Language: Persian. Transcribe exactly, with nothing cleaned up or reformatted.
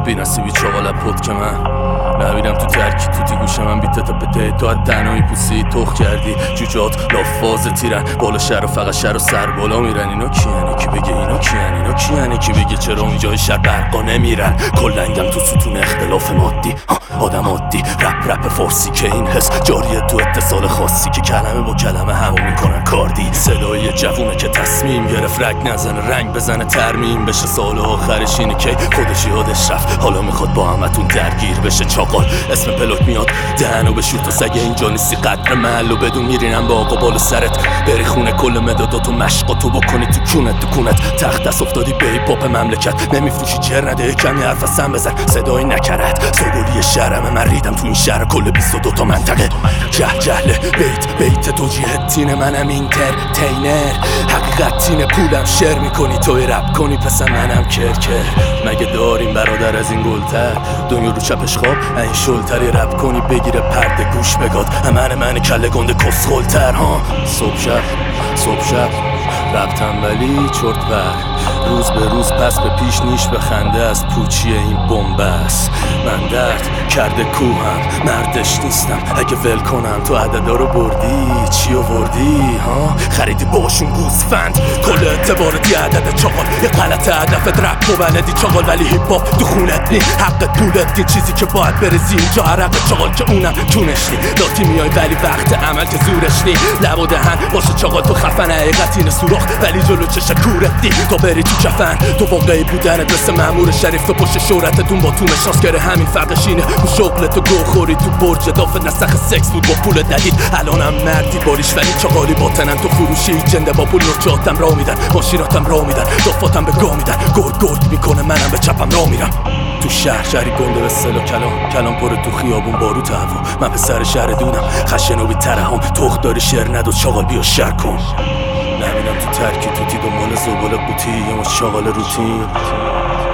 بی نصیبی چاقال پد که من نبیرم تو ترکی توتی گوشه من بیته تا بده تو از دنایی پوسی تخ کردی جوجات لافاز تیرن بالا شهر و فقط شهر و سر بالا میرن. اینا کیانی کی بگه اینا کیانی اینا کیانی کی بگه چرا اونجای شهر برقا نمیرن. کلنگم تو ستون اختلاف مادی آدم عادی رپ رپ فارسی که این حس جاریه تو اتصال خاصی که کلمه با کلمه همو میکنن کاردی. صدای جوونه که تصمیم گرفت رگ نزنه رنگ بزنه ترمیم بشه سال آخرش اینه که خودش یادش رفت حالا میخواد با همتون درگیر بشه. چاقال اسم پلوت میاد دهنو بشور تو سگه اینجا نیستی قدر محل و بدون میرینم با آقا بالا سرت بری خونه کل مداداتو مشقاتو بکنی تو کونت تو کونت تخت دست افتادی به ای پاپ مملکت نمیفروشی جر نده کمی حرف از سم بزن صدای نکرد سگولی شهرمه من ریدم تو این شهر کل بیست و دو تا منطقه. جه جهله بیت بیت توجیه تین منم اینترتینر حقیقت تین پولم شر میکنی توی رپ کنی پس منم کرکر. مگه داریم برادر از این گلتر دنیا رو چپش خواب این شلتری رپ کنی بگیره پرده گوش بگاد همه من کله گنده کسخلتر ها. صبح شب صبح شب رپ تنبلی چرت بر روز به روز پس به پیش نیش به خنده از پوچی این بنبست. من درد کرده کوهم مردش نیستم اگه ول کنم تو عددا رو بردی چی آوردی ها خریدی باشون گوزفند کل اعتبارتی عدد چاقال یه غلط هدفت رپ و بلدی چاقال ولی هیپ هاپ تو خونت نی حقت پولت نی چیزی که باید برزی اینجا عرق چاقال که اونم چونش نی لاتی میای ولی وقت عمل که زورش نی لب و دهن باشه چاقال تو خفن حقیقت اینه سوراخ ولی جلو چش کورت نی تا بری تو کفن تو واقعی بودنت مثل مأمور شریف تو پشت شهرتتون با تو مشاس کره همین فرقش اینه اون شغلت تو گو خوری تو برج دافت نسخ سکس بود با پول ددید الانم مردی باریش ولی چاقالی باطنن تو فروشی جنده با پول نوچاتم را میدن ماشیناتم را میدن دافاتم به گا میدن گرد گرد میکنه منم به چپم را میرم. تو شهر شهری گنده به سلا کلام کلام پر تو خیابون باروت هوا من پسر شهر دونم خشن و بی ترحم تخت داری شعر نداد چاقال بیا شهر کن. نبینم تو ترکی توتی دنبال زباله قوطی یا مش چاقال روتین